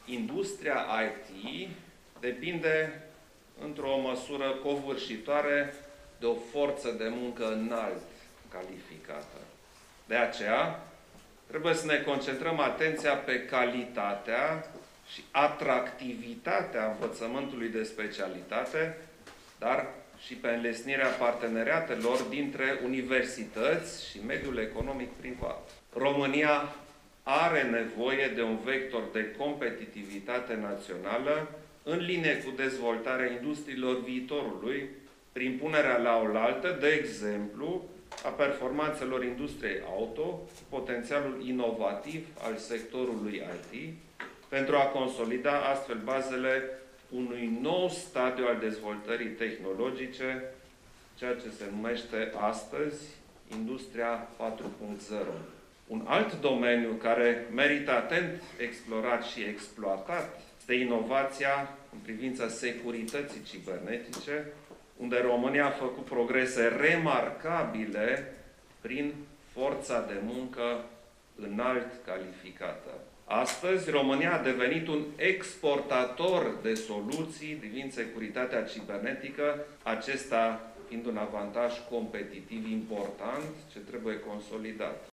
industria IT depinde într-o măsură covârșitoare de o forță de muncă înalt calificată. De aceea, trebuie să ne concentrăm atenția pe calitatea și atractivitatea învățământului de specialitate, dar și pe înlesnirea parteneriatelor dintre universități și mediul economic privat. România are nevoie de un vector de competitivitate națională în linie cu dezvoltarea industriilor viitorului, prin punerea la oaltă, de exemplu, a performanțelor industriei auto, cu potențialul inovativ al sectorului IT, pentru a consolida astfel bazele unui nou stadiu al dezvoltării tehnologice, ceea ce se numește astăzi Industria 4.0. Un alt domeniu care merită atent explorat și exploatat este inovația în privința securității cibernetice, unde România a făcut progrese remarcabile prin forța de muncă înalt calificată. Astăzi, România a devenit un exportator de soluții privind securitatea cibernetică, acesta fiind un avantaj competitiv important ce trebuie consolidat.